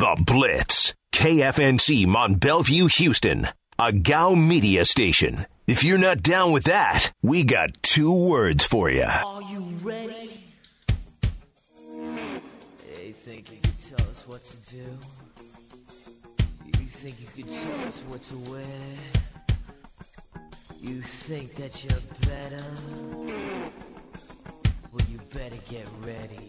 The Blitz. KFNC Mont Bellevue, Houston. A GOW media station. If you're not down with that, we got 2 words for you. Are you ready? You think you could tell us what to do? You think you could tell us what to wear? You think that you're better? Well, you better get ready.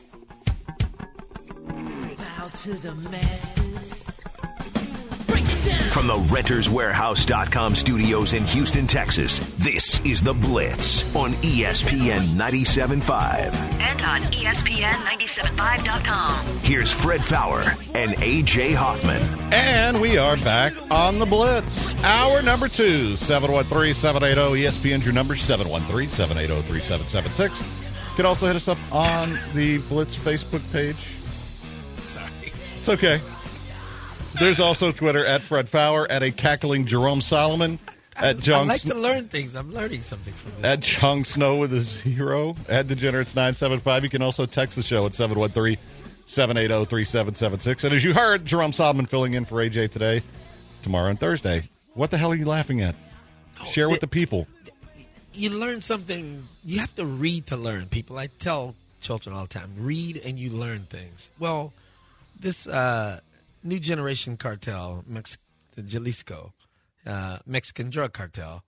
Bow to the masters. Break it down. From the RentersWarehouse.com studios in Houston, Texas, this is The Blitz on ESPN 97.5. And on ESPN975.com. Here's Fred Faour and A.J. Hoffman. And we are back on The Blitz. Hour number 2, 713-780-ESPN's your number, 713-780-3776. You can also hit us up on the Blitz Facebook page. Sorry. It's okay. There's also Twitter at Fred Faour, at a cackling Jerome Solomon, at Jung. I like to learn things. I'm learning something from this. At Chung Snow with a 0, at Degenerates 975. You can also text the show at 713-780-3776. And as you heard, Jerome Solomon filling in for AJ today, tomorrow, and Thursday. What the hell are you laughing at? Share with the people. You learn something. You have to read to learn, people. I tell children all the time, read and you learn things. Well, this new generation cartel, the Jalisco, Mexican drug cartel,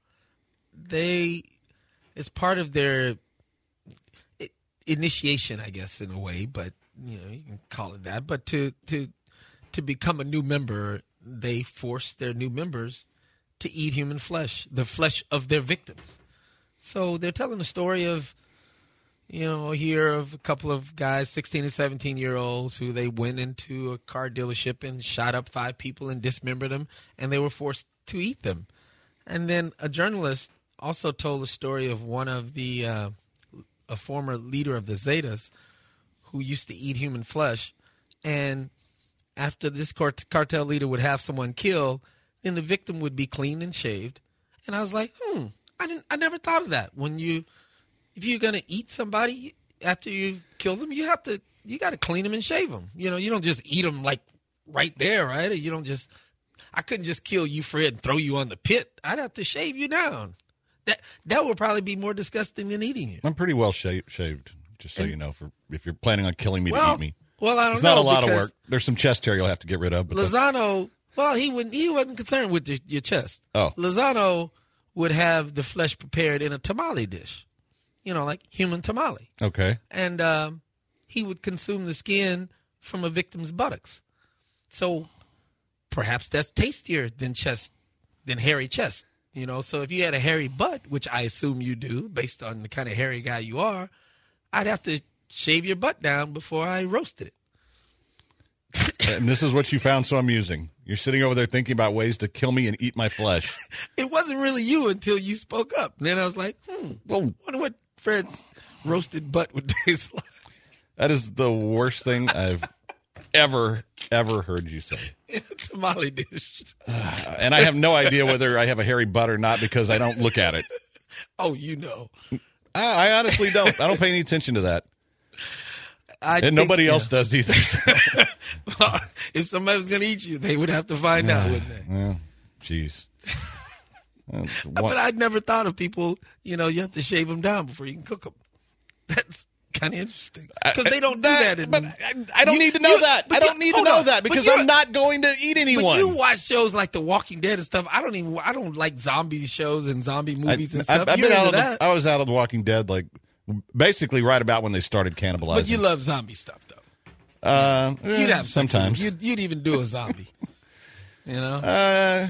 it's part of their initiation, I guess, in a way, but you can call it that. But to become a new member, they force their new members to eat human flesh, the flesh of their victims. So they're telling the story of, here of a couple of guys, 16 and 17-year-olds, who they went into a car dealership and shot up 5 people and dismembered them, and they were forced to eat them. And then a journalist also told the story of one of a former leader of the Zetas who used to eat human flesh, and after this cartel leader would have someone killed, then the victim would be cleaned and shaved. And I was like, I never thought of that. If you're gonna eat somebody after you've killed them, you got to clean them and shave them. You don't just eat them like right there, right? Or you don't just. I couldn't just kill you, Fred, and throw you on the pit. I'd have to shave you down. That would probably be more disgusting than eating you. I'm pretty well shaved, just so you know. If you're planning on killing me to eat me, well, I don't know. It's not a lot of work. There's some chest hair you'll have to get rid of. But Lozano, he wasn't concerned with your chest. Oh, Lozano would have the flesh prepared in a tamale dish. Like human tamale. Okay. And he would consume the skin from a victim's buttocks. So perhaps that's tastier than hairy chest. So if you had a hairy butt, which I assume you do based on the kind of hairy guy you are, I'd have to shave your butt down before I roasted it. And this is what you found so amusing. You're sitting over there thinking about ways to kill me and eat my flesh. It wasn't really you until you spoke up. And then I was like, wonder what Fred's roasted butt would taste like. That is the worst thing I've ever heard you say. In a tamale dish. And I have no idea whether I have a hairy butt or not because I don't look at it. Oh, you know. I honestly don't. I don't pay any attention to that. And nobody else does either. Well, if somebody was going to eat you, they would have to find out, wouldn't they? Well, jeez. But I'd never thought of people, you have to shave them down before you can cook them. That's kind of interesting. Because they don't do that. But I don't need to know that. I don't need to know that because I'm not going to eat anyone. But you watch shows like The Walking Dead and stuff. I don't like zombie shows and zombie movies and stuff. I was out of The Walking Dead basically right about when they started cannibalizing. But you love zombie stuff, though. You'd have sometimes. You'd even do a zombie. No.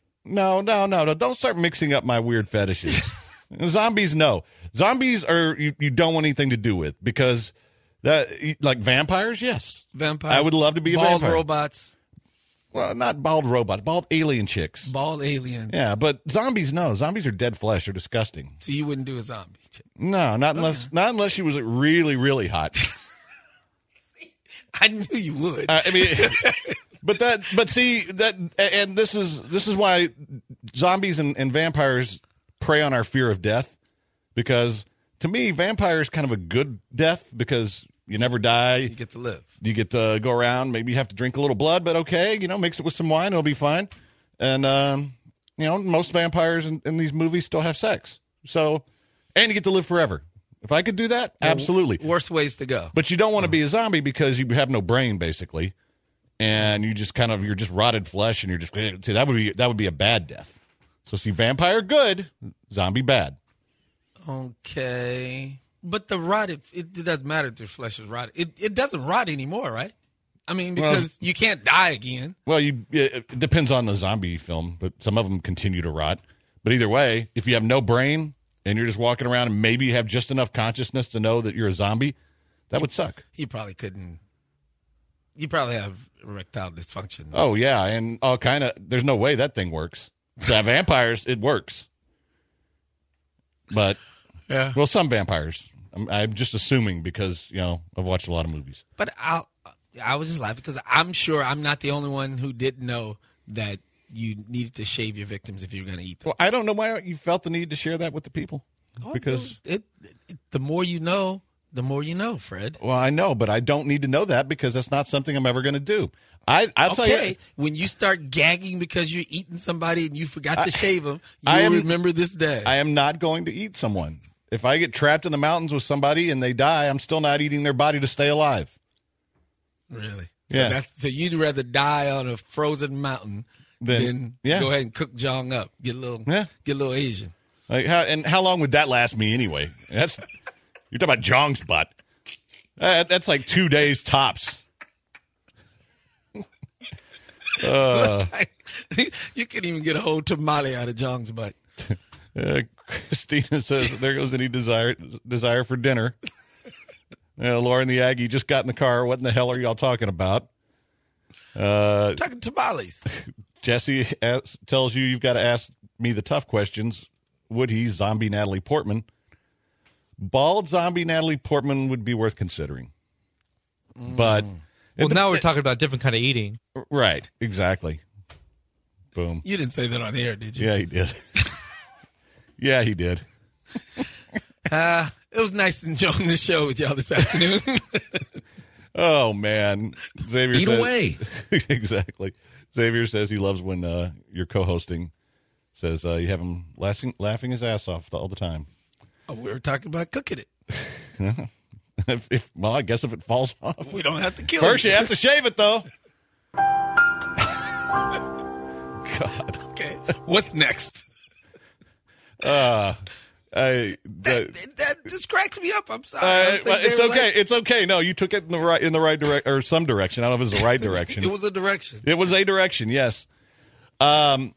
Don't start mixing up my weird fetishes. Zombies, no. Zombies you don't want anything to do with because like vampires, yes. Vampires. I would love to be a vampire. Bald robots. Well, not bald robots, bald alien chicks. Bald aliens. Yeah, but zombies, no. Zombies are dead flesh. They're disgusting. So you wouldn't do a zombie chick? No, not unless she was really, really hot. I knew you would. But see that, and this is why zombies and vampires prey on our fear of death, because to me, vampires kind of a good death because You never die. You get to live. You get to go around. Maybe you have to drink a little blood, but okay, mix it with some wine. It'll be fine. And, most vampires in these movies still have sex. So, and you get to live forever. If I could do that, absolutely. Worst ways to go. But you don't want to be a zombie because you have no brain, basically. And you just you're just rotted flesh, and you're just, see, that would be a bad death. So see, vampire, good. Zombie, bad. Okay. But the rotted, it doesn't matter if their flesh is rotted. It doesn't rot anymore, right? I mean, because you can't die again. Well, it depends on the zombie film, but some of them continue to rot. But either way, if you have no brain and you're just walking around and maybe you have just enough consciousness to know that you're a zombie, that would suck. You probably couldn't. You probably have erectile dysfunction. Oh, yeah, and all kind of, there's no way that thing works. The vampires, it works. But, yeah. Well, some vampires. I'm just assuming because, I've watched a lot of movies. But I was just laughing because I'm sure I'm not the only one who didn't know that you needed to shave your victims if you were going to eat them. Well, I don't know why you felt the need to share that with the people. Because the more you know, the more you know, Fred. Well, I know, but I don't need to know that because that's not something I'm ever going to do. I'll tell you. When you start gagging because you're eating somebody and you forgot to shave them, you'll remember this day. I am not going to eat someone. If I get trapped in the mountains with somebody and they die, I'm still not eating their body to stay alive. Really? Yeah. So you'd rather die on a frozen mountain than go ahead and cook Jong up. Get a little Asian. How long would that last me anyway? You're talking about Jong's butt. That's like 2 days tops. You couldn't even get a whole tamale out of Jong's butt. Christina says, there goes any desire for dinner. Lauren the Aggie just got in the car. What in the hell are y'all talking about? Talking tamales. Jesse tells you've got to ask me the tough questions. Would he zombie Natalie Portman? Bald zombie Natalie Portman would be worth considering. But now we're talking about different kind of eating. Right, exactly. Boom. You didn't say that on air, did you? Yeah, he did. Yeah, he did. It was nice enjoying the show with y'all this afternoon. Oh, man. Xavier Eat away. Exactly. Xavier says he loves when you're co-hosting. Says you have him laughing his ass off all the time. Oh, we were talking about cooking it. Well, I guess if it falls off. We don't have to kill it. First, you have to shave it, though. God. Okay. What's next? That just cracks me up. I'm sorry. It's okay. It's okay. No, you took it in the right direction, or some direction. I don't know if it was the right direction. It was a direction. It was a direction. Yes. I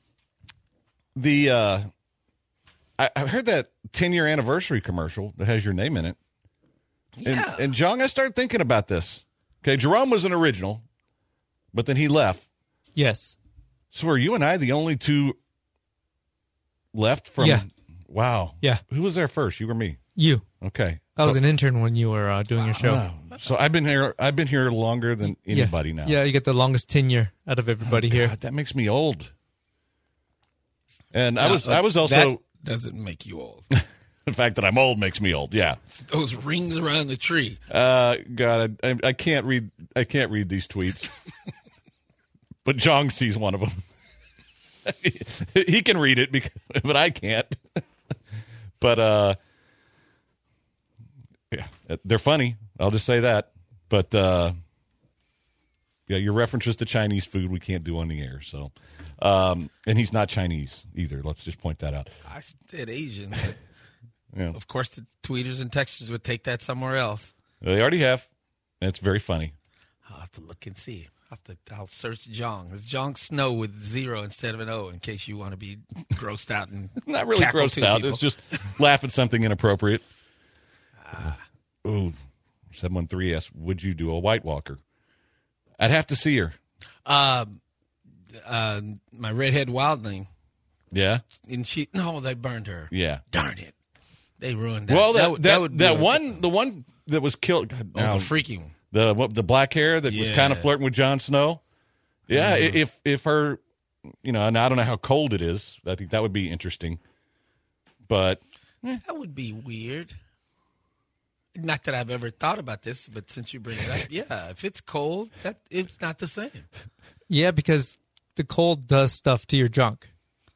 heard that 10-year anniversary commercial that has your name in it. Yeah. And Jong, I started thinking about this. Okay, Jerome was an original, but then he left. Yes. So are you and I the only two left from? Yeah. Wow. Yeah. Who was there first? You or me? You. Okay. I was an intern when you were doing your show. Wow. So I've been here longer than anybody now. Yeah, you get the longest tenure out of everybody here. That makes me old. And I was also that doesn't make you old. the fact that I'm old makes me old. Yeah. It's those rings around the tree. God, I can't read these tweets. But Jong sees one of them. He can read it, but I can't. But yeah, they're funny. I'll just say that. But yeah, your references to Chinese food we can't do on the air. So, and he's not Chinese either. Let's just point that out. I said Asian. But yeah. Of course, the tweeters and texters would take that somewhere else. They already have. And it's very funny. I'll have to look and see. I'll search Jong. It's Jong Snow with 0 instead of an O in case you want to be grossed out and not really grossed out. People. It's just laugh at something inappropriate. Ooh, 713 asks, would you do a White Walker? I'd have to see her. My redhead wildling. Yeah. And they burned her. Yeah. Darn it. They ruined that. Well, the one that was killed. The freaky one. The black hair that was kind of flirting with Jon Snow. Yeah, if her, and I don't know how cold it is. I think that would be interesting. But that would be weird. not that I've ever thought about this, but since you bring it up, yeah, if it's cold, it's not the same. Yeah, because the cold does stuff to your junk.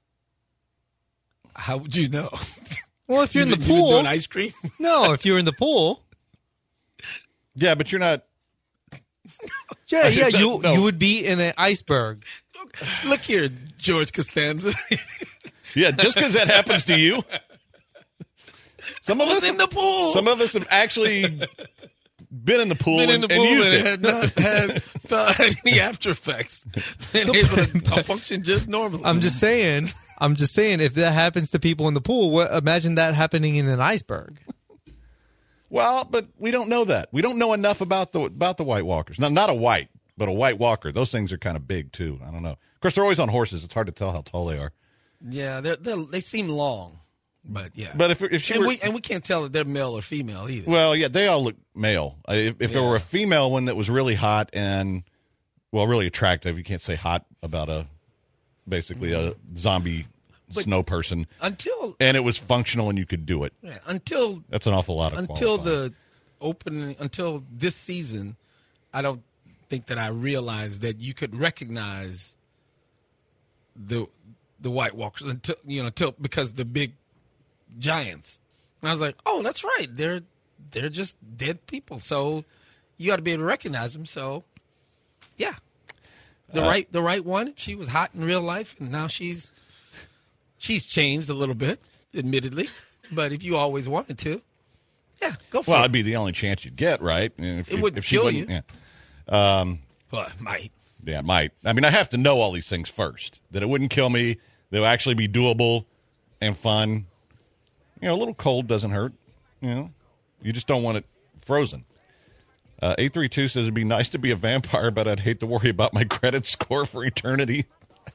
How would you know? Well, if you're in the You've been pool. doing ice cream? No, if you're in the pool. Yeah, but you're not. Yeah, No. you would be in an iceberg. Look here, George Costanza. Yeah, just because that happens to you. Some of us in the pool. Some of us have actually been in the pool Been in the pool and used and it. had not had any after effects. Been able to function just normally. I'm just saying, if that happens to people in the pool, imagine that happening in an iceberg. Well, but we don't know that. We don't know enough about the White Walkers. Not a white, but a White Walker. Those things are kind of big too. I don't know. Of course, they're always on horses. It's hard to tell how tall they are. Yeah, they seem long, but yeah. But if she and were, we can't tell if they're male or female either. well, yeah, they all look male. If there were a female one that was really hot and really attractive, you can't say hot about basically a zombie snow person until and it was functional and you could do it. Yeah, until That's an awful lot of qualifying. Until this season, I don't think that I realized that you could recognize the White Walkers until because the big giants. And I was like, oh, that's right. They're just dead people. So you got to be able to recognize them. So yeah, the right one. She was hot in real life, and now she's changed a little bit, admittedly. But if you always wanted to, yeah, go for it. Well, it'd be the only chance you'd get, right? And It wouldn't kill you. Yeah. Well, it might. Yeah, it might. I mean, I have to know all these things first. That it wouldn't kill me. They'll actually be doable and fun. A little cold doesn't hurt. You just don't want it frozen. 832 says it'd be nice to be a vampire, but I'd hate to worry about my credit score for eternity.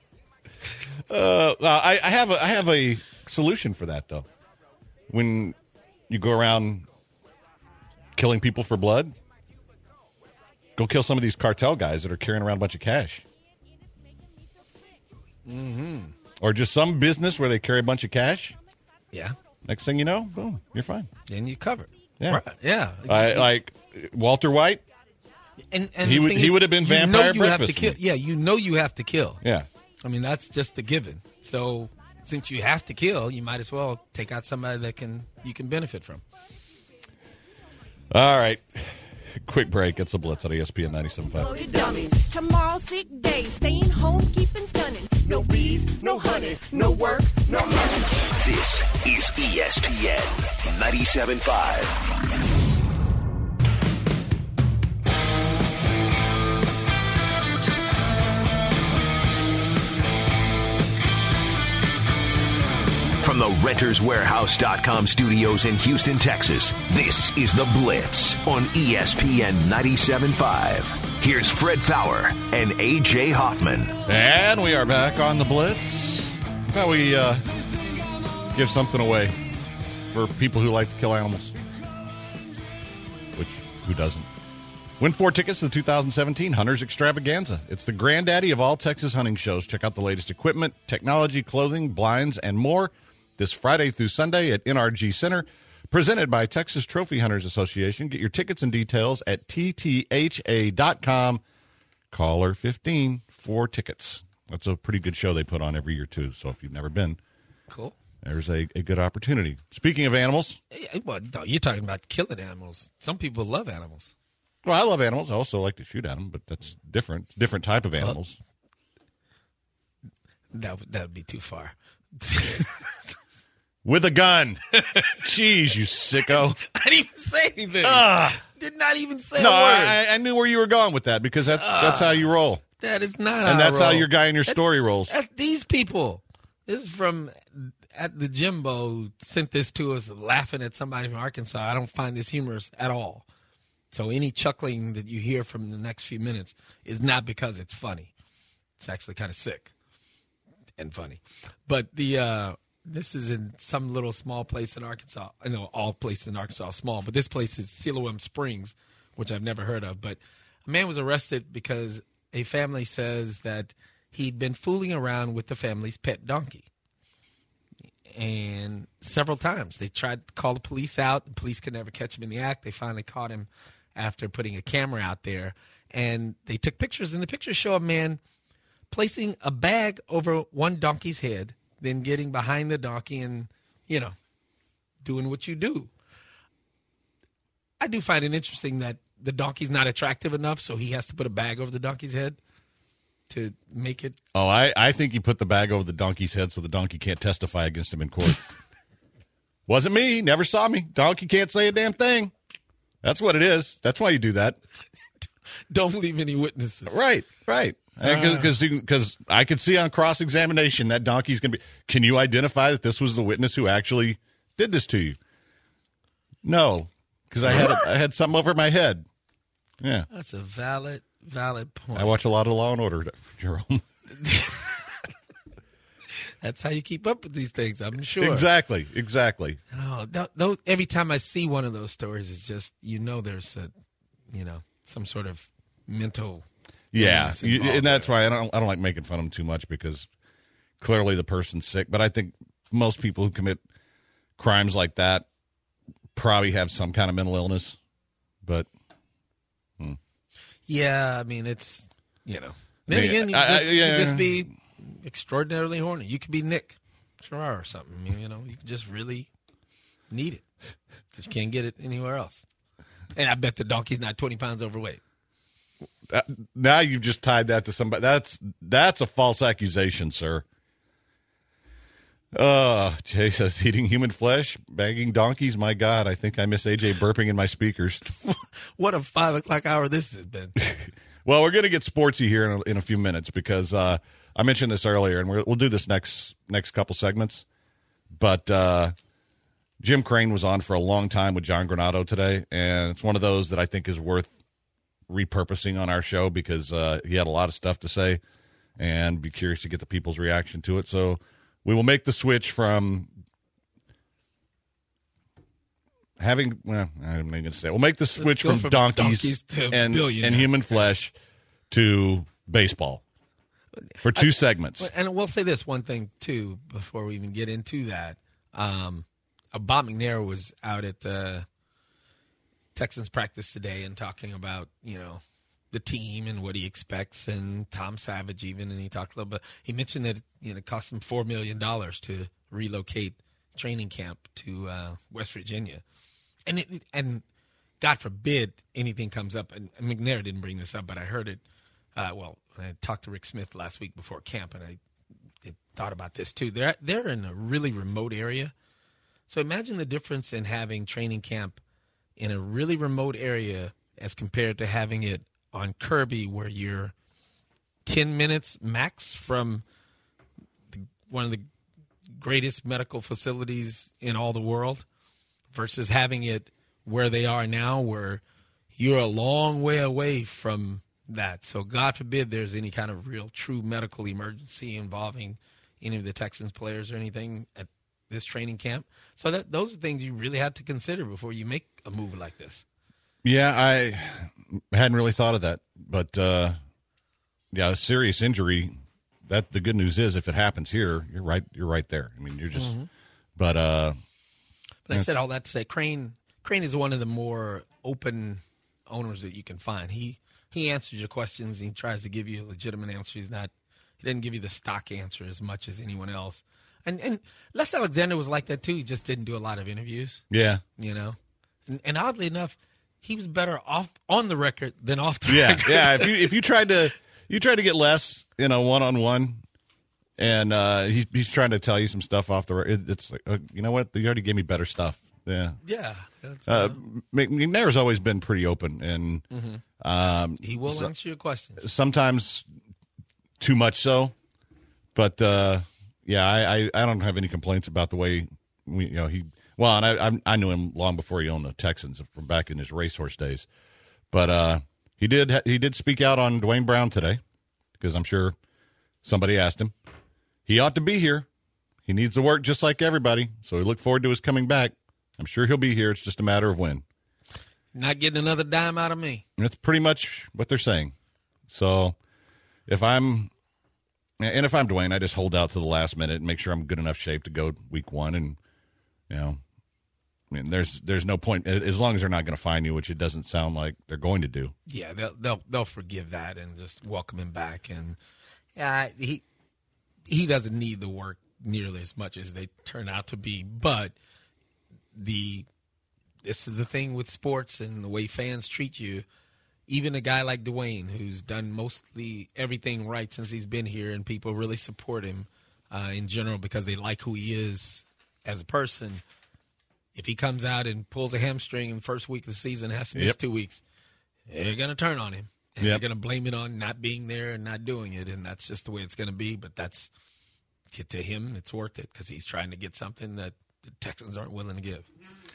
I have a solution for that, though. When you go around killing people for blood, go kill some of these cartel guys that are carrying around a bunch of cash. Mm-hmm. Or just some business where they carry a bunch of cash. Yeah. Next thing you know, boom, you're fine. Then you covered. Yeah. Right. Yeah. Like Walter White. And he would have been vampire breakfast. Yeah, you have to kill. Yeah. I mean, that's just a given. So since you have to kill, you might as well take out somebody that you can benefit from. All right. Quick break. It's a Blitz on ESPN 97.5. Dummies. Tomorrow, sick day. Staying home, keeping stunning. No bees, no honey, no work, no money. This is ESPN 97.5. From the RentersWarehouse.com studios in Houston, Texas, this is The Blitz on ESPN 97.5. Here's Fred Fowler and A.J. Hoffman. And we are back on The Blitz. Now we give something away for people who like to kill animals. Which, who doesn't? Win 4 tickets to the 2017 Hunters Extravaganza. It's the granddaddy of all Texas hunting shows. Check out the latest equipment, technology, clothing, blinds, and more this Friday through Sunday at NRG Center, presented by Texas Trophy Hunters Association. Get your tickets and details at ttha.com. Caller 15 for tickets. That's a pretty good show they put on every year, too. So if you've never been, cool. There's a good opportunity. Speaking of animals. Well, no, you're talking about killing animals. Some people love animals. Well, I love animals. I also like to shoot at them, but that's different. Different type of animals. That would be too far. With a gun. Jeez, you sicko. I didn't even say anything. Did not even say No, a word. I knew where you were going with that because that's how you roll. That is not And that's I roll. how your guy in your story rolls. That's these people. This is from at the Jimbo sent this to us laughing at somebody from Arkansas. I don't find this humorous at all. So any chuckling that you hear from the next few minutes is not because it's funny. It's actually kind of sick and funny. But this is in some little small place in Arkansas. I know all places in Arkansas are small, but this place is Siloam Springs, which I've never heard of. But a man was arrested because a family says that he'd been fooling around with the family's pet donkey. and several times they tried to call the police out. The police could never catch him in the act. They finally caught him after putting a camera out there, and they took pictures. And the pictures show a man placing a bag over one donkey's head, then getting behind the donkey and, doing what you do. I do find it interesting that the donkey's not attractive enough, so he has to put a bag over the donkey's head to make it. Oh, I think he put the bag over the donkey's head so the donkey can't testify against him in court. Wasn't me. Never saw me. Donkey can't say a damn thing. That's what it is. That's why you do that. Don't leave any witnesses. Right. Because I could see on cross-examination that donkey's going to be. Can you identify that this was the witness who actually did this to you? No, because I had something over my head. Yeah, that's a valid point. I watch a lot of Law and Order, Jerome. That's how you keep up with these things, I'm sure. Exactly. Oh, every time I see one of those stories, it's just there's some sort of mental. Yeah, and that's why I don't like making fun of them too much, because clearly the person's sick. But I think most people who commit crimes like that probably have some kind of mental illness. But yeah, I mean, it's Then again, you just be extraordinarily horny. You could be Nick Gerard or something. I mean, you could just really need it because you can't get it anywhere else. And I bet the donkey's not 20 pounds overweight. Now you've just tied that to somebody. That's a false accusation, sir. Jay says, eating human flesh, bagging donkeys. My God, I think I miss AJ burping in my speakers. What a 5 o'clock hour this has been. Well, we're going to get sportsy here in a few minutes because I mentioned this earlier, and we'll do this next couple segments. But Jim Crane was on for a long time with John Granado today, and it's one of those that I think is worth repurposing on our show because he had a lot of stuff to say, and be curious to get the people's reaction to it. So we will make the switch from having. Well, I'm not going to say. We'll make the switch from donkeys and human flesh to baseball for two segments. And we'll say this one thing too before we even get into that. Bob McNair was out at Texans practice today and talking about, the team and what he expects, and Tom Savage even, and he talked a little bit. He mentioned that it cost him $4 million to relocate training camp to West Virginia, and God forbid anything comes up. And McNair didn't bring this up, but I heard it. I talked to Rick Smith last week before camp, and I thought about this too. They're in a really remote area, so imagine the difference in having training camp in a really remote area as compared to having it on Kirby, where you're 10 minutes max from one of the greatest medical facilities in all the world, versus having it where they are now, where you're a long way away from that. So God forbid there's any kind of real true medical emergency involving any of the Texans players or anything at this training camp. So those are things you really have to consider before you make a move like this. Yeah, I hadn't really thought of that, but a serious injury. That the good news is, if it happens here, you're right there. I mean, you're just. Mm-hmm. But I said all that to say, Crane is one of the more open owners that you can find. He answers your questions and he tries to give you a legitimate answer. He doesn't give you the stock answer as much as anyone else. And Les Alexander was like that too. He just didn't do a lot of interviews. Yeah, and oddly enough, he was better off on the record than off the record. Yeah. If you tried to get Les, one-on-one, and he's trying to tell you some stuff off the record, it's like, you know what? You already gave me better stuff. Yeah. Yeah. McNair's always been pretty open, and he will answer your questions. Sometimes too much so, but I don't have any complaints about the way he. Well, and I knew him long before he owned the Texans, from back in his racehorse days. But he did speak out on Dwayne Brown today, because I'm sure somebody asked him. He ought to be here. He needs to work just like everybody. So we look forward to his coming back. I'm sure he'll be here. It's just a matter of when. Not getting another dime out of me. That's pretty much what they're saying. So if I'm And if I'm Dwayne, I just hold out to the last minute and make sure I'm good enough shape to go week 1. And, I mean, there's no point as long as they're not going to fine you, which it doesn't sound like they're going to do. Yeah, they'll forgive that and just welcome him back. And he doesn't need the work nearly as much as they turn out to be. But this is the thing with sports and the way fans treat you. Even a guy like Dwayne, who's done mostly everything right since he's been here, and people really support him in general because they like who he is as a person. If he comes out and pulls a hamstring in the first week of the season, has to miss 2 weeks, they're going to turn on him. And they're going to blame it on not being there and not doing it, and that's just the way it's going to be. But that's, to him, it's worth it because he's trying to get something that the Texans aren't willing to give.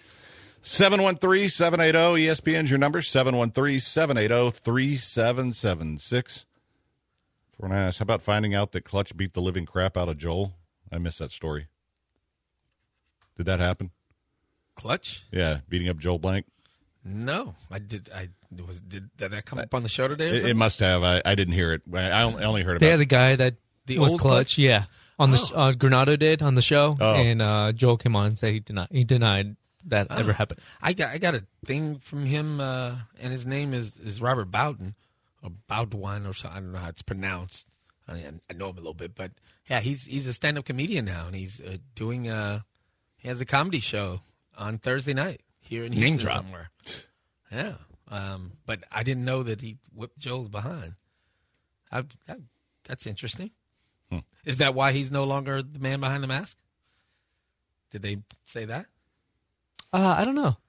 713-780-ESPN's your number, 713-780-3776. For an ask, how about finding out that Clutch beat the living crap out of Joel? I missed that story. Did that happen? Clutch? Yeah, beating up Joel Blank. No, I did. Did that come up on the show today? Or It must have. I didn't hear it. I only heard about They had the guy that The was old Clutch, yeah. On the Granado did on the show, Oh. and Joel came on and said he denied that ever happened. I got a thing from him, and his name is Robert Bowden, or Bowdwine, or something. I don't know how it's pronounced. I know him a little bit, but yeah, he's a stand-up comedian now, and he's doing he has a comedy show on Thursday night here in Houston somewhere. Yeah, but I didn't know that he whipped Joel's behind. That's interesting. Is that why he's no longer the man behind the mask? Did they say that? I don't know.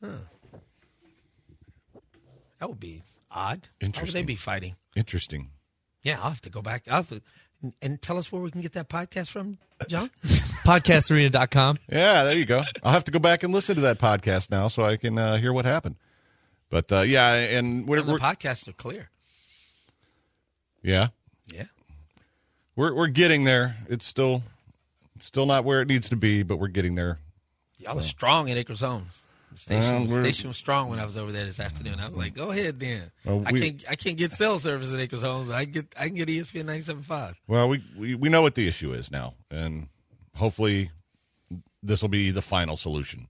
That would be odd. How would Interesting. they be fighting? Interesting. Yeah, I'll have to go back. I'll have to, and tell us where we can get that podcast from, John. Podcastarena.com. Yeah, there you go. I'll have to go back and listen to that podcast now so I can hear what happened. But, yeah, and The podcasts are clear. Yeah. Yeah. We're getting there. It's still not where it needs to be, but we're getting there. Y'all are strong in Acres Homes. The station we're- was strong when I was over there this afternoon. I was like, go ahead then. Well, I can't get cell service at Acres Homes, but I can get ESPN 97.5. Well, we know what the issue is now, and hopefully this will be the final solution.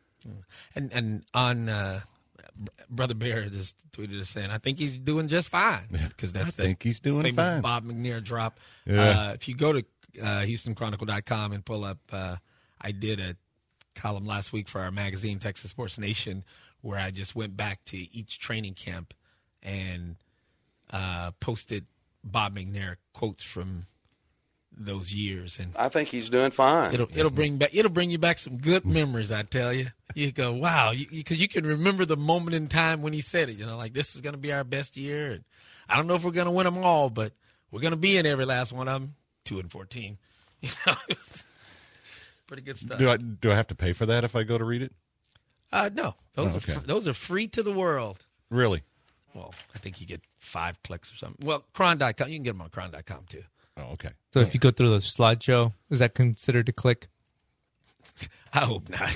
And on Brother Bear just tweeted us saying, I think he's doing just fine. Because that's I think he's doing famous fine. Bob McNair drop. Yeah. If you go to HoustonChronicle.com and pull up, I did a column last week for our magazine, Texas Sports Nation, where I just went back to each training camp and posted Bob McNair quotes from those years, and I think he's doing fine. it'll bring you back some good memories. I tell you, you go wow, because you can remember the moment in time when he said it. You know, like this is going to be our best year, and I don't know if we're going to win them all, but we're going to be in every last one of them. 2-14, you know, it's pretty good stuff. Do I have to pay for that if I go to read it? No, those okay. those are free to the world. Really? Well, I think you get 5 clicks or something. Well, Cron.com, you can get them on Cron.com too. Oh, okay. So if you go through the slideshow, is that considered a click? I hope not.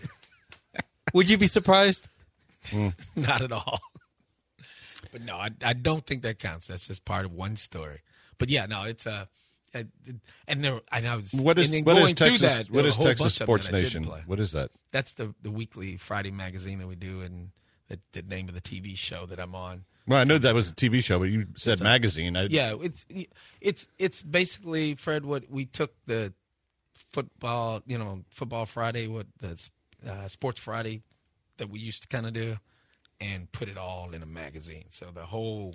Would you be surprised? Not at all. But no, I don't think that counts. That's just part of one story. But yeah, no, it's and I was What is going through Texas? that. What there is were a whole Texas bunch of them Sports that I didn't Nation? play. What is that? That's the weekly Friday magazine that we do, and the name of the TV show that I'm on. Well, I know that was a TV show, but you said magazine. Yeah, it's basically, Fred, what we took the football, Football Friday, what the Sports Friday that we used to kind of do, and put it all in a magazine. So the whole,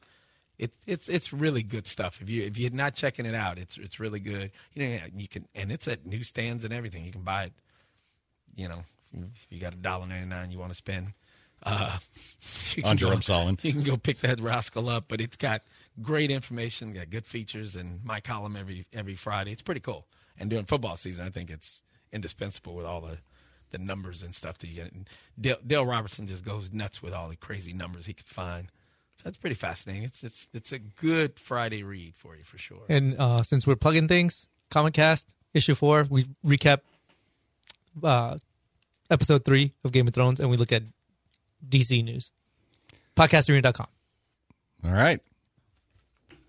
it's really good stuff. If you're not checking it out, it's really good. You can, and it's at newsstands and everything. You can buy it. If you got $1.99 you want to spend. On Jerome Solomon. You can go pick that rascal up, but it's got great information, got good features, and my column every Friday. It's pretty cool. And during football season, I think it's indispensable with all the numbers and stuff that you get. And Dale Robertson just goes nuts with all the crazy numbers he could find. So that's pretty fascinating. It's a good Friday read for you for sure. And since we're plugging things, Comic Cast, issue 4, we recap episode 3 of Game of Thrones, and we look at DC news. Podcastarena.com. All right.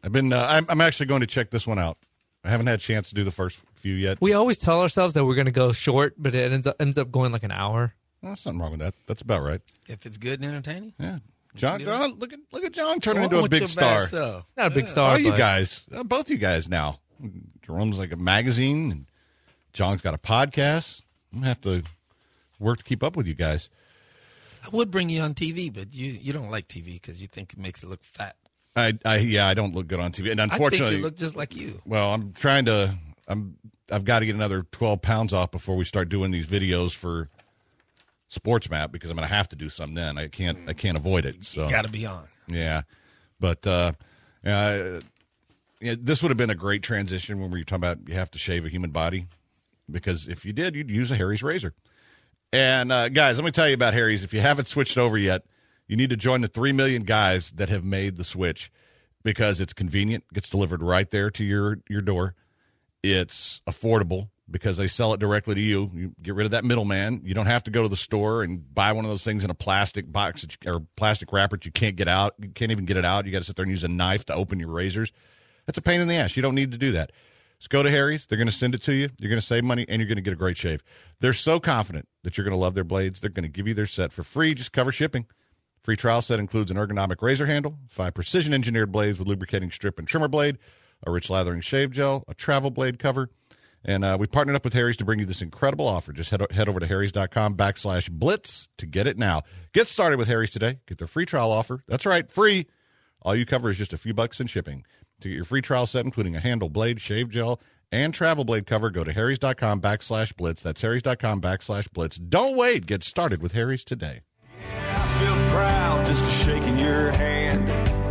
I'm actually going to check this one out. I haven't had a chance to do the first few yet. We always tell ourselves that we're going to go short, but it ends up going like an hour. Well, there's nothing wrong with that. That's about right. If it's good and entertaining. Yeah. John, look at John turning into a big star. Not a big star. Oh, you guys, both you guys now. Jerome's like a magazine, and John's got a podcast. I'm gonna have to work to keep up with you guys. I would bring you on TV, but you don't like TV because you think it makes it look fat. I don't look good on TV, and unfortunately, I think you look just like you. Well, I've got to get another 12 pounds off before we start doing these videos for Sports Map, because I'm going to have to do some then. I can't avoid it. So got to be on. Yeah, but this would have been a great transition when we were talking about you have to shave a human body, because if you did, you'd use a Harry's razor. And guys, let me tell you about Harry's. If you haven't switched over yet, you need to join the 3 million guys that have made the switch, because it's convenient, gets delivered right there to your door. It's affordable because they sell it directly to you. You get rid of that middleman. You don't have to go to the store and buy one of those things in a plastic box or plastic wrapper that you can't get out. You can't even get it out. You got to sit there and use a knife to open your razors. That's a pain in the ass. You don't need to do that. Just go to Harry's. They're going to send it to you. You're going to save money, and you're going to get a great shave. They're so confident that you're going to love their blades. They're going to give you their set for free. Just cover shipping. Free trial set includes an ergonomic razor handle, 5 precision-engineered blades with lubricating strip and trimmer blade, a rich lathering shave gel, a travel blade cover. And we partnered up with Harry's to bring you this incredible offer. Just head over to harrys.com/blitz to get it now. Get started with Harry's today. Get their free trial offer. That's right, free. All you cover is just a few bucks in shipping. To get your free trial set, including a handle, blade, shave gel, and travel blade cover, go to harrys.com/blitz. That's harrys.com/blitz. Don't wait. Get started with Harry's today. I feel proud just shaking your hand,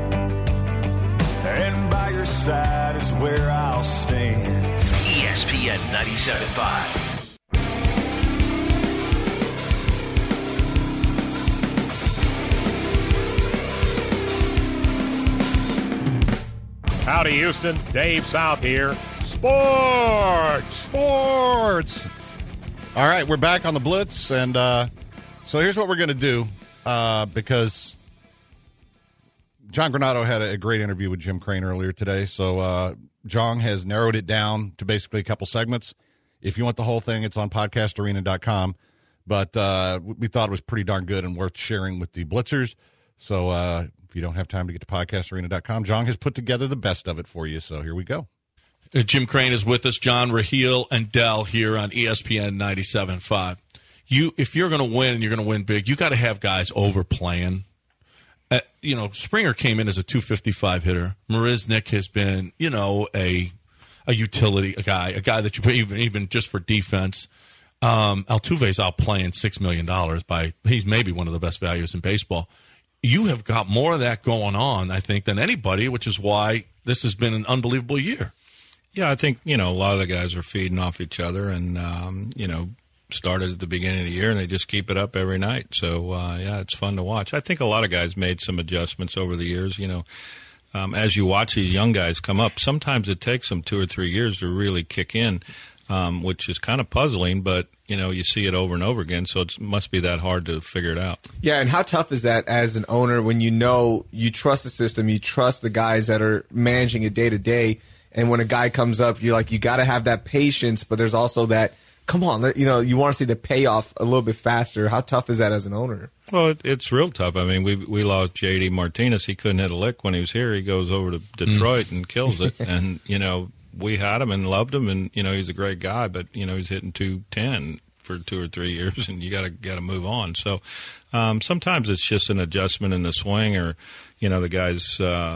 and by your side is where I'll stand. ESPN 97.5. Howdy, Houston. Dave South here. Sports. All right, we're back on the Blitz, and so here's what we're going to do, because John Granato had a great interview with Jim Crane earlier today, so John has narrowed it down to basically a couple segments. If you want the whole thing, it's on podcastarena.com, but we thought it was pretty darn good and worth sharing with the Blitzers, so if you don't have time to get to podcastarena.com, John has put together the best of it for you, so here we go. Jim Crane is with us, John Raheel and Dell here on ESPN 97.5. If you're going to win and you're going to win big, you got to have guys overplaying. Springer came in as a 255 hitter. Marisnick has been, a utility guy, a guy that you pay even just for defense. Altuve's outplaying $6 million he's maybe one of the best values in baseball. You have got more of that going on, I think, than anybody, which is why this has been an unbelievable year. Yeah, I think, a lot of the guys are feeding off each other and, started at the beginning of the year and they just keep it up every night. So, it's fun to watch. I think a lot of guys made some adjustments over the years, as you watch these young guys come up, sometimes it takes them 2 or 3 years to really kick in, which is kind of puzzling, but, you see it over and over again, so it must be that hard to figure it out. Yeah, and how tough is that as an owner when you trust the system, you trust the guys that are managing it day to day, and when a guy comes up, you're like, you got to have that patience, but there's also that, come on, you want to see the payoff a little bit faster. How tough is that as an owner? Well, it's real tough. I mean, we lost J.D. Martinez. He couldn't hit a lick when he was here. He goes over to Detroit and kills it. And, we had him and loved him, and, he's a great guy, but, he's hitting 210 for 2 or 3 years, and you got to move on. So sometimes it's just an adjustment in the swing, or, the guys,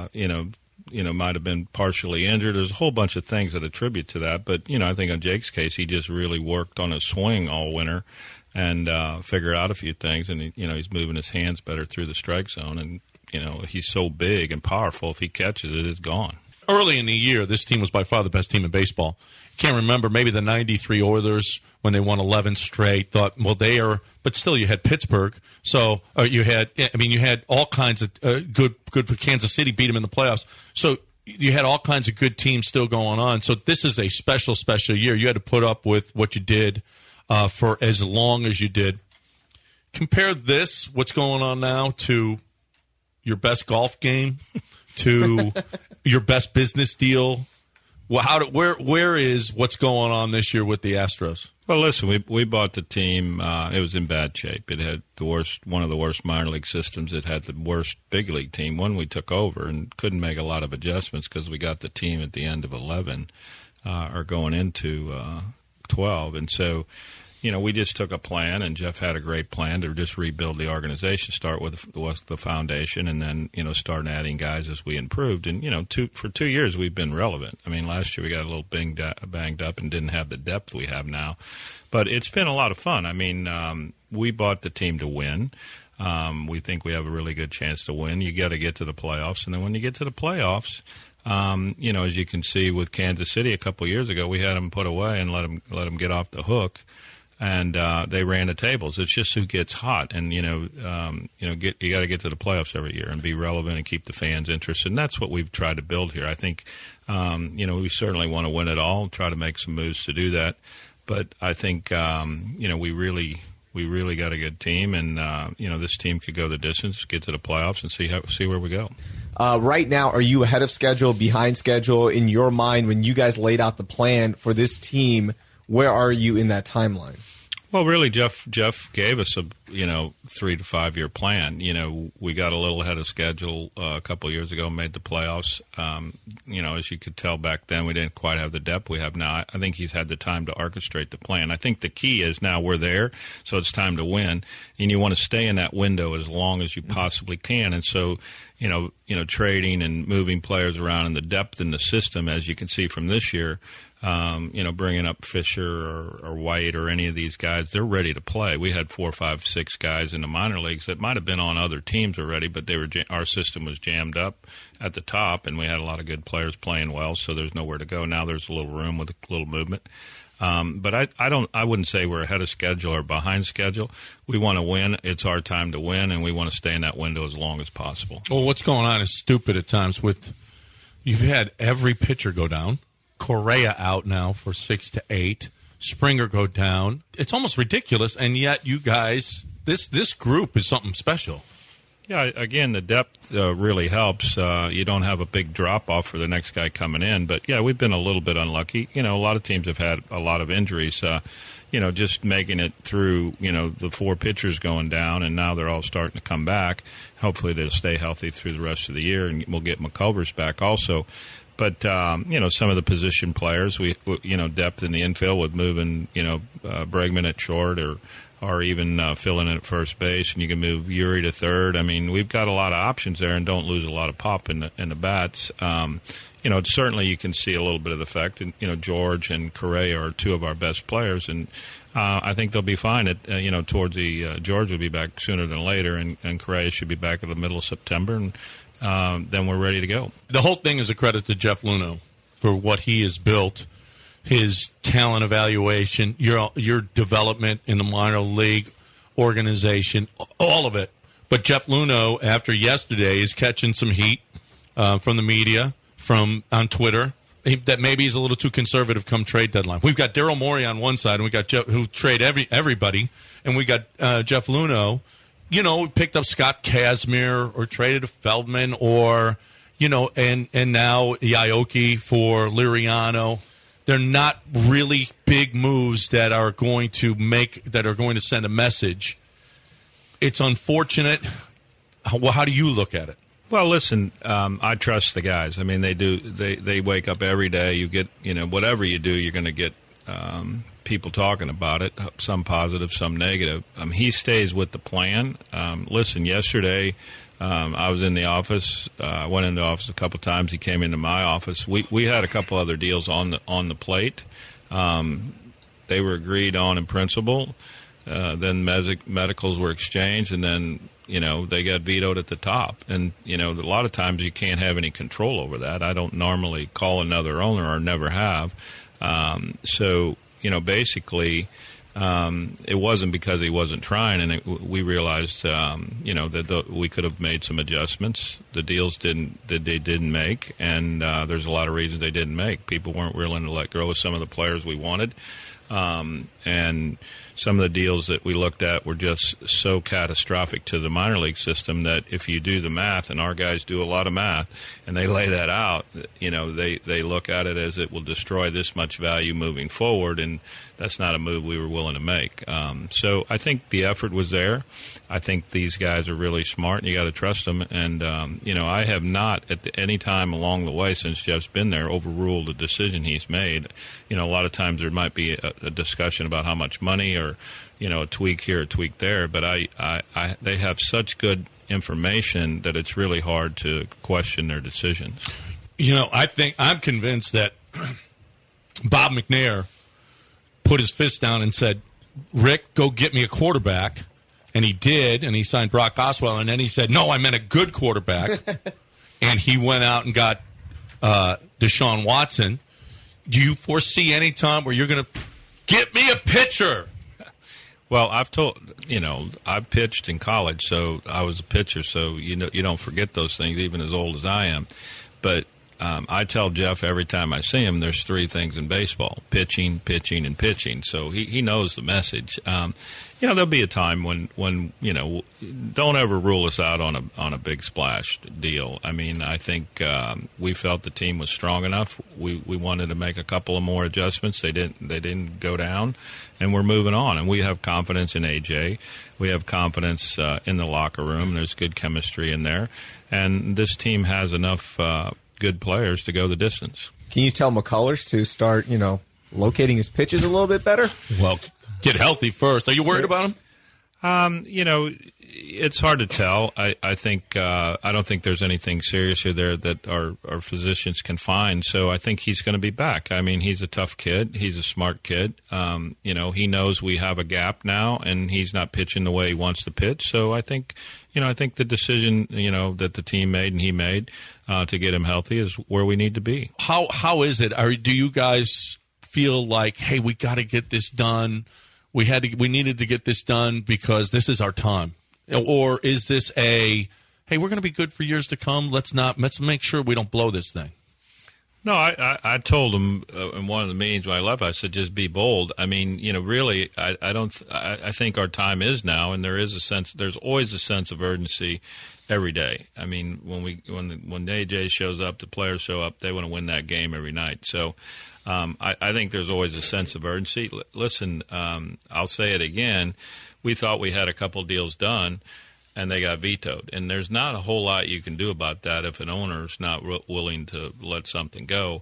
might have been partially injured. There's a whole bunch of things that attribute to that. But, I think on Jake's case, he just really worked on his swing all winter and figured out a few things. And, he's moving his hands better through the strike zone. And, he's so big and powerful. If he catches it, it's gone. Early in the year, this team was by far the best team in baseball. Can't remember, maybe the 93 Oilers, when they won 11 straight, thought, well, they are, but still you had Pittsburgh. So you had all kinds of good for Kansas City, beat them in the playoffs. So you had all kinds of good teams still going on. So this is a special, special year. You had to put up with what you did for as long as you did. Compare this, what's going on now, to your best golf game to your best business deal? Well, where is what's going on this year with the Astros? Well, listen, we bought the team. It was in bad shape. It had one of the worst minor league systems. It had the worst big league team. One we took over and couldn't make a lot of adjustments because we got the team at the end of 11 or going into 12. And so, we just took a plan, and Jeff had a great plan to just rebuild the organization, start with the foundation, and then, start adding guys as we improved. And, for 2 years we've been relevant. I mean, last year we got a little banged up and didn't have the depth we have now. But it's been a lot of fun. I mean, we bought the team to win. We think we have a really good chance to win. You got to get to the playoffs. And then when you get to the playoffs, as you can see with Kansas City a couple of years ago, we had them put away and let them get off the hook. And they ran the tables. It's just who gets hot, and you got to get to the playoffs every year and be relevant and keep the fans interested. And that's what we've tried to build here. I think, we certainly want to win it all. Try to make some moves to do that. But I think, we really got a good team, and this team could go the distance, get to the playoffs, and see where we go. Right now, are you ahead of schedule, behind schedule? In your mind, when you guys laid out the plan for this team, where are you in that timeline? Well, really, Jeff gave us a 3 to 5 year plan. We got a little ahead of schedule a couple of years ago, made the playoffs. As you could tell back then, we didn't quite have the depth we have now. I think he's had the time to orchestrate the plan. I think the key is now we're there, so it's time to win, and you want to stay in that window as long as you possibly can. And so, trading and moving players around and the depth in the system, as you can see from this year. Bringing up Fisher or White or any of these guys, they're ready to play. We had 4, 5, 6 guys in the minor leagues that might have been on other teams already, but our system was jammed up at the top, and we had a lot of good players playing well, so there's nowhere to go. Now there's a little room with a little movement. But I wouldn't say we're ahead of schedule or behind schedule. We want to win. It's our time to win, and we want to stay in that window as long as possible. Well, what's going on is stupid at times. You've had every pitcher go down. Correa out now for 6 to 8. Springer go down. It's almost ridiculous, and yet you guys, this group is something special. Yeah, again, the depth really helps. You don't have a big drop-off for the next guy coming in. But, yeah, we've been a little bit unlucky. A lot of teams have had a lot of injuries. Just making it through, the 4 pitchers going down, and now they're all starting to come back. Hopefully they'll stay healthy through the rest of the year, and we'll get McCullers back also. But, some of the position players, we depth in the infield with moving, Bregman at short or even filling in at first base, and you can move Uri to third. I mean, we've got a lot of options there and don't lose a lot of pop in the bats. Certainly you can see a little bit of the effect. And, George and Correa are 2 of our best players, and I think they'll be fine. Towards the George will be back sooner than later, and Correa should be back in the middle of September, and then we're ready to go. The whole thing is a credit to Jeff Luhnow for what he has built, his talent evaluation, your development in the minor league organization, all of it. But Jeff Luhnow, after yesterday, is catching some heat from the media, on Twitter, that maybe he's a little too conservative come trade deadline. We've got Daryl Morey on one side, and we got Jeff, who trade everybody, and we got Jeff Luhnow. Picked up Scott Kazmir or traded Feldman or, and now Yaoki for Liriano. They're not really big moves that are going to send a message. It's unfortunate. How do you look at it? Well, listen, I trust the guys. I mean, they do. They wake up every day. You get, whatever you do, you're going to get people talking about it, some positive, some negative. He stays with the plan. Listen, yesterday I was in the office. I went in the office a couple times. He came into my office. We had a couple other deals on the plate. They were agreed on in principle. Then medicals were exchanged, and then they got vetoed at the top. And a lot of times you can't have any control over that. I don't normally call another owner, or never have. So basically, it wasn't because he wasn't trying, and we realized, that we could have made some adjustments. The deals they didn't make, and there's a lot of reasons they didn't make. People weren't willing to let go of some of the players we wanted. And some of the deals that we looked at were just so catastrophic to the minor league system that if you do the math, and our guys do a lot of math, and they lay that out, they look at it as it will destroy this much value moving forward, and that's not a move we were willing to make. So I think the effort was there. I think these guys are really smart, and you got to trust them. And, I have not at any time along the way since Jeff's been there overruled a decision he's made. A lot of times there might be a discussion about how much money or, a tweak here, a tweak there. But they have such good information that it's really hard to question their decisions. I'm convinced that Bob McNair put his fist down and said, Rick, go get me a quarterback. And he did, and he signed Brock Osweiler. And then he said, no, I meant a good quarterback. And he went out and got Deshaun Watson. Do you foresee any time where you're going to get me a pitcher? Well, I've pitched in college, so I was a pitcher, so you don't forget those things, even as old as I am. But I tell Jeff every time I see him, there's three things in baseball: pitching, pitching, and pitching. So he knows the message. There'll be a time when don't ever rule us out on a big splash deal. I mean, I think we felt the team was strong enough. We wanted to make a couple of more adjustments. They didn't go down, and we're moving on. And we have confidence in AJ. We have confidence in the locker room. There's good chemistry in there, and this team has enough good players to go the distance. Can you tell McCullers to start, locating his pitches a little bit better? Well, get healthy first. Are you worried about him? It's hard to tell. I think I don't think there's anything serious here there that our physicians can find. So I think he's going to be back. I mean, he's a tough kid. He's a smart kid. He knows we have a gap now, and he's not pitching the way he wants to pitch. So I think the decision that the team made and he made to get him healthy is where we need to be. How is it? Do you guys feel like, hey, we got to get this done? We needed to get this done because this is our time, or is this hey, we're going to be good for years to come? Let's make sure we don't blow this thing. No, I told him in one of the meetings when I left, I said, just be bold. I mean, really, I think our time is now, and there's always a sense of urgency every day. I mean, when AJ shows up, the players show up, they want to win that game every night. So I think there's always a sense of urgency. Listen, I'll say it again. We thought we had a couple deals done, and they got vetoed. And there's not a whole lot you can do about that if an owner's not willing to let something go.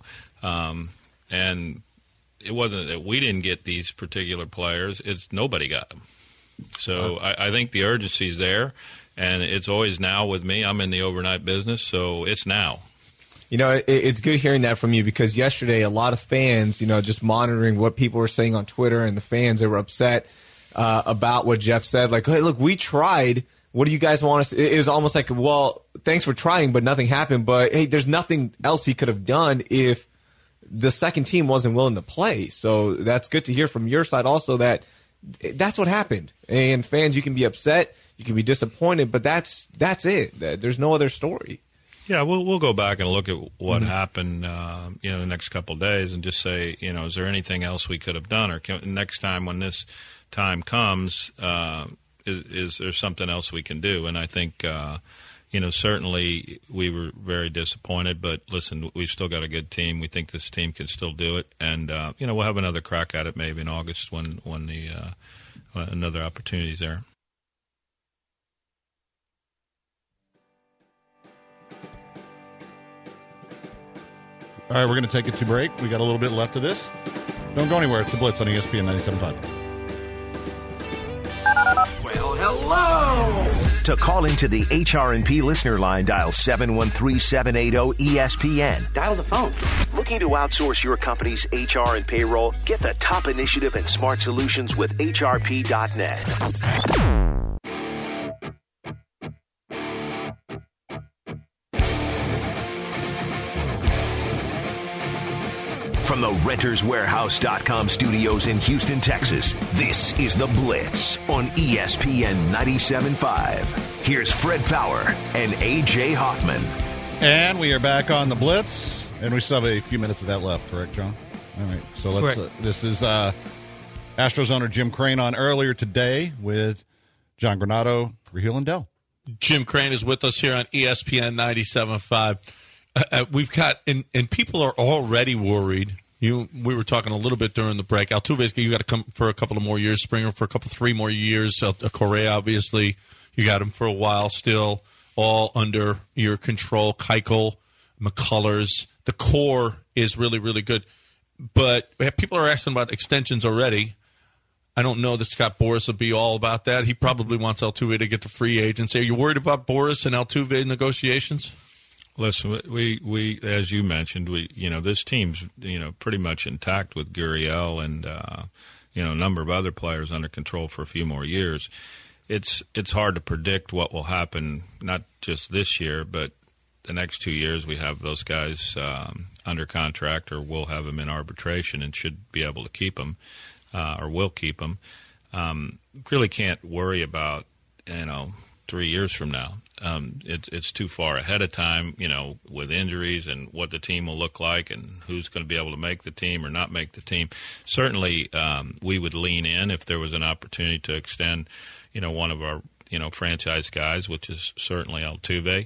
And it wasn't that we didn't get these particular players. It's nobody got them. So I think the urgency's there, and it's always now with me. I'm in the overnight business, so it's now. It's good hearing that from you, because yesterday a lot of fans, just monitoring what people were saying on Twitter, and the fans, they were upset about what Jeff said. Like, hey, look, we tried. What do you guys want us to? It was almost like, well, thanks for trying, but nothing happened. But, hey, there's nothing else he could have done if the second team wasn't willing to play. So that's good to hear from your side also that that's what happened. And fans, you can be upset, you can be disappointed, but that's it. There's no other story. Yeah, we'll go back and look at what happened, the next couple of days, and just say, is there anything else we could have done, or next time when this time comes, is there something else we can do? And I think, certainly we were very disappointed, but listen, we've still got a good team. We think this team can still do it, and we'll have another crack at it maybe in August when another opportunity's there. All right, we're going to take it to break. We got a little bit left of this. Don't go anywhere. It's the Blitz on ESPN 97.5. Well, hello. To call into the HR&P listener line, dial 713-780-ESPN. Dial the phone. Looking to outsource your company's HR and payroll? Get the top initiative and smart solutions with HRP.net. From the RentersWarehouse.com studios in Houston, Texas, this is The Blitz on ESPN 97.5. Here's Fred Fowler and A.J. Hoffman. And we are back on The Blitz, and we still have a few minutes of that left, correct, John? All right, so this is Astros owner Jim Crane on earlier today with John Granado, Raheel, and Dell. Jim Crane is with us here on ESPN 97.5. We've got, and people are already worried. We were talking a little bit during the break. Altuve, you got to come for a couple of more years. Springer for 3 more years. Correa, obviously, you got him for a while still, all under your control. Keuchel, McCullers. The core is really, really good. But people are asking about extensions already. I don't know that Scott Boras will be all about that. He probably wants Altuve to get the free agency. Are you worried about Boras and Altuve negotiations? Listen, we as you mentioned, this team's pretty much intact with Gurriel and a number of other players under control for a few more years. It's hard to predict what will happen, not just this year, but the next 2 years. We have those guys under contract, or we'll have them in arbitration, and should be able to keep them. Or will keep them. Really can't worry about 3 years from now. It's too far ahead of time, with injuries and what the team will look like and who's going to be able to make the team or not make the team. Certainly, we would lean in if there was an opportunity to extend, one of our franchise guys, which is certainly Altuve.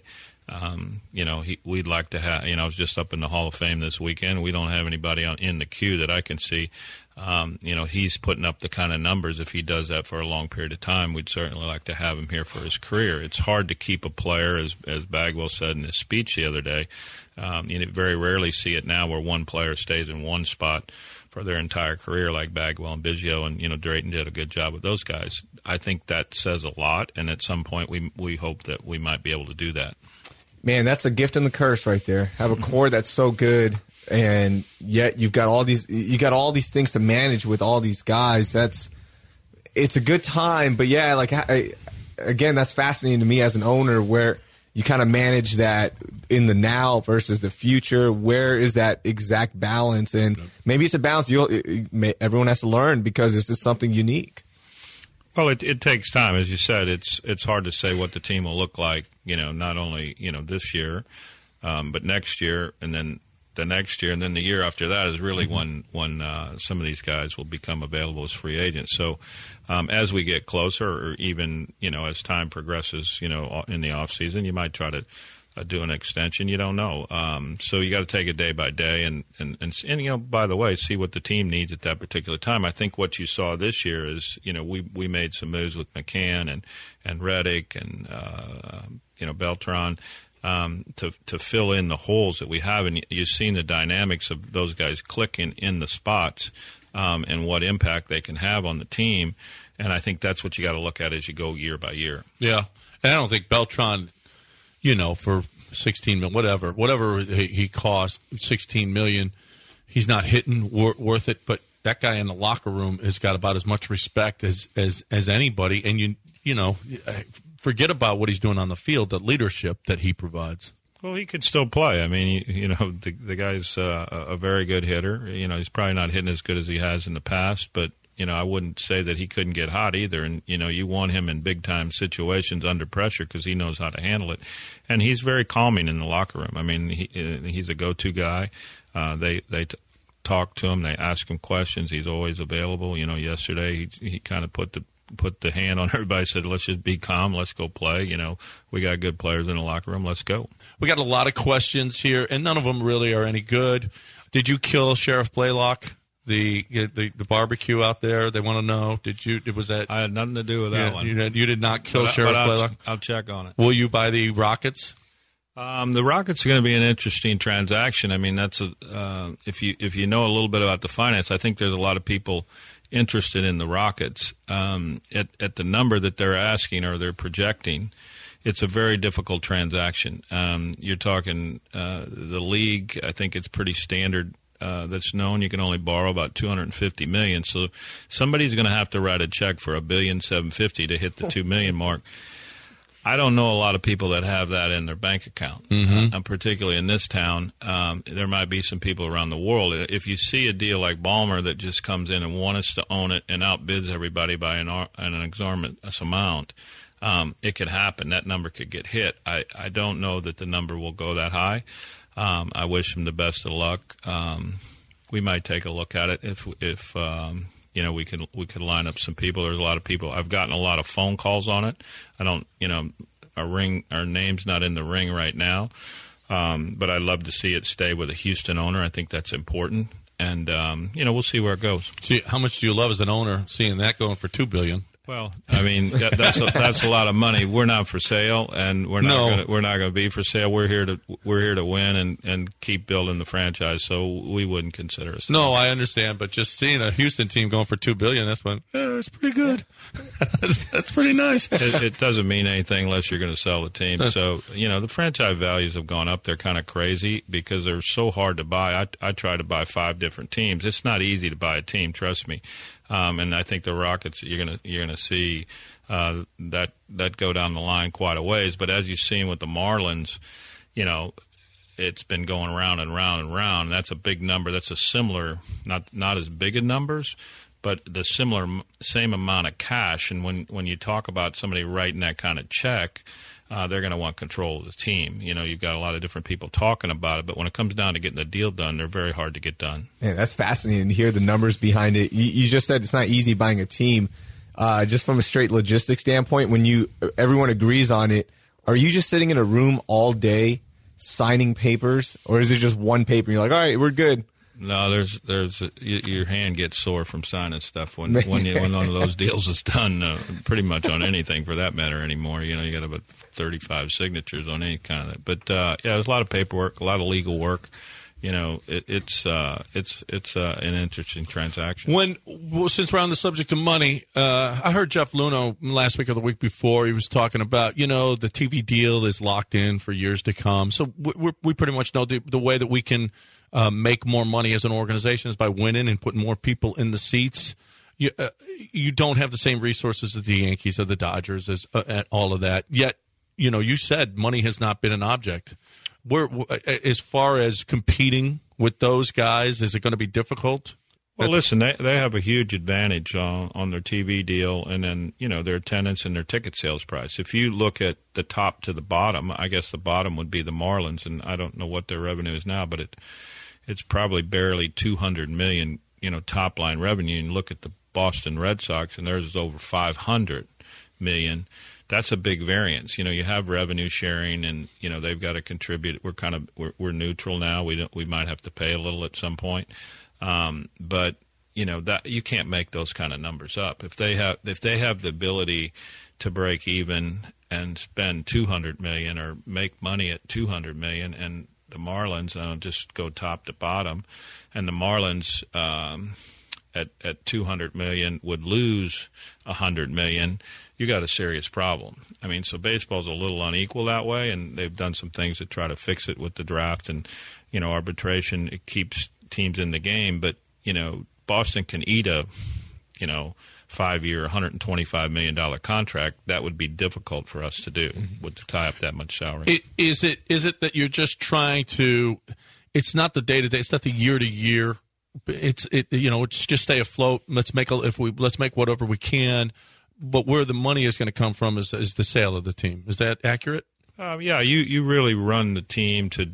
We'd like to have. I was just up in the Hall of Fame this weekend. We don't have anybody in the queue that I can see. He's putting up the kind of numbers. If he does that for a long period of time, we'd certainly like to have him here for his career. It's hard to keep a player, as Bagwell said in his speech the other day. You very rarely see it now where one player stays in one spot for their entire career, like Bagwell and Biggio, and Drayton did a good job with those guys. I think that says a lot, and at some point we hope that we might be able to do that. Man, that's a gift and the curse right there. Have a core that's so good, and yet you've got all these things to manage with all these guys. It's a good time, but yeah, again, that's fascinating to me as an owner, where you kind of manage that in the now versus the future. Where is that exact balance? And maybe it's a balance everyone has to learn, because this is something unique. Well, it takes time, as you said. It's hard to say what the team will look like. Not only this year, but next year, and then the next year, and then the year after that is really when some of these guys will become available as free agents. So, as we get closer, or even as time progresses, in the off season, you might try to do an extension. You don't know. So you got to take it day by day, and by the way, see what the team needs at that particular time. I think what you saw this year is, we made some moves with McCann and Reddick and Beltran to fill in the holes that we have, and you've seen the dynamics of those guys clicking in the spots, and what impact they can have on the team. And I think that's what you got to look at as you go year by year. Yeah, and I don't think Beltran, for $16 million, whatever he cost, $16 million, he's not hitting worth it. But that guy in the locker room has got about as much respect as anybody. And forget about what he's doing on the field, the leadership that he provides. Well, he could still play. I mean, the guy's a very good hitter. He's probably not hitting as good as he has in the past, but I wouldn't say that he couldn't get hot either. And, you want him in big-time situations under pressure because he knows how to handle it. And he's very calming in the locker room. I mean, he's a go-to guy. They talk to him. They ask him questions. He's always available. Yesterday he kind of put the hand on everybody, said, let's just be calm. Let's go play. We got good players in the locker room. Let's go. We got a lot of questions here, and none of them really are any good. Did you kill Sheriff Blaylock? The barbecue out there, they want to know. Was that? I had nothing to do with that one. You did not kill Sheriff Blaylock? I'll check on it. Will you buy the Rockets? The Rockets are going to be an interesting transaction. I mean, that's if you know a little bit about the finance, I think there's a lot of people interested in the Rockets. At the number that they're asking or they're projecting, it's a very difficult transaction. You're talking the league. I think it's pretty standard. That's known. You can only borrow about $250 million. So somebody's going to have to write a check for $1.75 billion to hit the $2 million mark. I don't know a lot of people that have that in their bank account, particularly in this town. There might be some people around the world. If you see a deal like Ballmer that just comes in and wants us to own it and outbids everybody by an exorbitant amount, it could happen. That number could get hit. I don't know that the number will go that high. I wish him the best of luck. We might take a look at it if you know, we could line up some people. There's a lot of people. I've gotten a lot of phone calls on it. I don't, you know, our name's not in the ring right now, but I'd love to see it stay with a Houston owner. I think that's important, and you know, we'll see where it goes. See, how much do you love as an owner seeing that going for $2 billion? Well, I mean, that's a lot of money. We're not for sale, and we're not going to be for sale. We're here to win and keep building the franchise. So we wouldn't consider us. No, I understand, but just seeing a Houston team going for $2 billion, that's it's pretty good. That's pretty nice. It doesn't mean anything unless you're going to sell the team. So you know, the franchise values have gone up. They're kind of crazy because they're so hard to buy. I try to buy 5 different teams. It's not easy to buy a team. Trust me. And I think the Rockets, you're gonna see that go down the line quite a ways. But as you've seen with the Marlins, you know, it's been going round and round and round. And that's a big number. That's a similar, not as big of numbers, but the same amount of cash. And when you talk about somebody writing that kind of check, they're going to want control of the team. You know, you've got a lot of different people talking about it, but when it comes down to getting the deal done, they're very hard to get done. Yeah, that's fascinating to hear the numbers behind it. You just said it's not easy buying a team. Just from a straight logistics standpoint, when everyone agrees on it, are you just sitting in a room all day signing papers, or is it just one paper and you're like, all right, we're good? No, there's your hand gets sore from signing stuff when one of those deals is done. Pretty much on anything for that matter anymore. You know, you got about 35 signatures on any kind of that. But yeah, there's a lot of paperwork, a lot of legal work. You know, it's an interesting transaction. Since we're on the subject of money, I heard Jeff Luhnow last week or the week before. He was talking about, you know, the TV deal is locked in for years to come. So we pretty much know the way that we can make more money as an organization is by winning and putting more people in the seats. You don't have the same resources as the Yankees or the Dodgers as all of that. Yet, you know, you said money has not been an object. As far as competing with those guys, is it going to be difficult? Well, listen, they have a huge advantage on their TV deal, and then, you know, their attendance and their ticket sales price. If you look at the top to the bottom, I guess the bottom would be the Marlins, and I don't know what their revenue is now, but it's probably barely $200 million, you know, top line revenue. And look at the Boston Red Sox, and theirs is over $500 million. That's a big variance. You know, you have revenue sharing, and you know they've got to contribute. We're neutral now. We might have to pay a little at some point, but you know that you can't make those kind of numbers up. If they have the ability to break even and spend $200 million or make money at $200 million, and the Marlins just go top to bottom, and the Marlins at $200 million would lose $100 million. You got a serious problem. I mean, so baseball's a little unequal that way, and they've done some things to try to fix it with the draft and, you know, arbitration. It keeps teams in the game, but, you know, Boston can eat a, you know, 5-year, $125 million contract. That would be difficult for us to do, to tie up that much salary. Is it that you're just trying to? It's not the day to day. It's not the year to year. It's just stay afloat. Let's make whatever we can. But where the money is going to come from is the sale of the team. Is that accurate? Yeah, you really run the team to,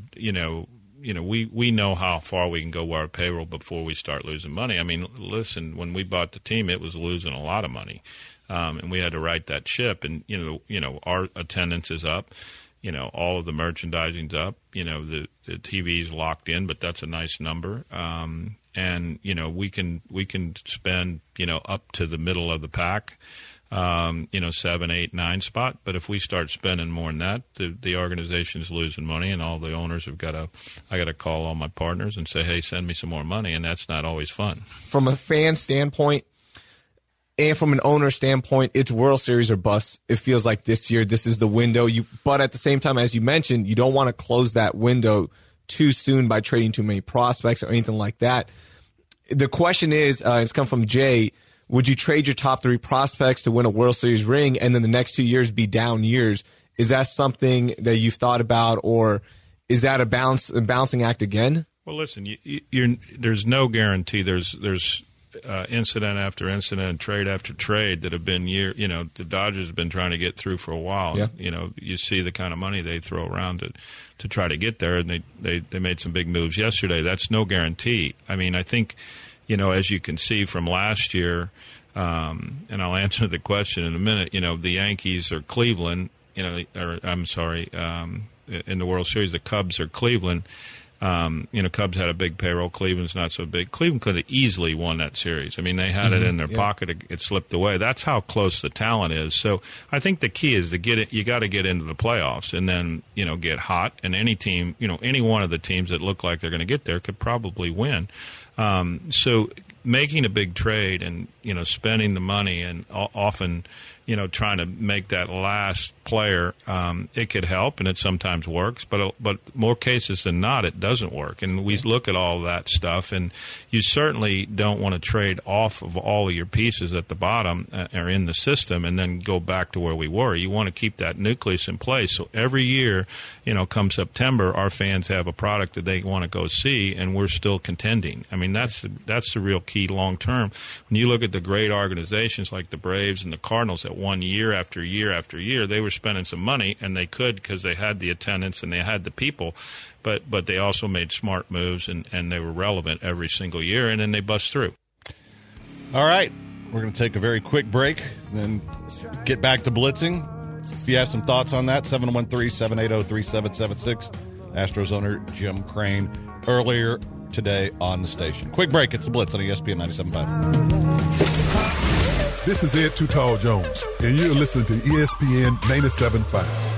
we know how far we can go with our payroll before we start losing money. I mean, listen, when we bought the team, it was losing a lot of money, and we had to right that ship. And our attendance is up. All of the merchandising's up. The TV's locked in, but that's a nice number. And we can spend up to the middle of the pack. 7, 8, 9 spot. But if we start spending more than that, the organization's losing money, and all the owners I got to call all my partners and say, hey, send me some more money, and that's not always fun. From a fan standpoint and from an owner standpoint, it's World Series or bust. It feels like this year, this is the window. But at the same time, as you mentioned, you don't want to close that window too soon by trading too many prospects or anything like that. The question is, it's come from Jay, would you trade your top 3 prospects to win a World Series ring and then the next 2 years be down years? Is that something that you've thought about, or is that a balancing act again? Well, listen, there's no guarantee. There's incident after incident and trade after trade that have been the Dodgers have been trying to get through for a while. Yeah. You see the kind of money they throw around to try to get there, and they made some big moves yesterday. That's no guarantee. I mean, I think as you can see from last year, and I'll answer the question in a minute, the Yankees are Cleveland, in the World Series, the Cubs are Cleveland. Cubs had a big payroll. Cleveland's not so big. Cleveland could have easily won that series. I mean, they had it in their pocket. It slipped away. That's how close the talent is. So I think the key is to get it. You got to get into the playoffs and then, get hot. And any team, any one of the teams that look like they're going to get there could probably win. So making a big trade and, spending the money and often, trying to make that last player, it could help and it sometimes works, but more cases than not, it doesn't work. And we look at all that stuff, and you certainly don't want to trade off of all of your pieces at the bottom or in the system and then go back to where we were. You want to keep that nucleus in place. So every year, come September, our fans have a product that they want to go see, and we're still contending. I mean, that's the real key long term. When you look at the great organizations like the Braves and the Cardinals that won year after year after year, they were spending some money, and they could because they had the attendance and they had the people, but they also made smart moves, and they were relevant every single year, and then they bust through. All right, we're going to take a very quick break and then get back to blitzing. If you have some thoughts on that, 713-780-3776. Astros owner Jim Crane earlier today on the station. Quick break. It's the Blitz on ESPN 97.5. This is Ed Too Tall Jones, and you're listening to ESPN 97.5.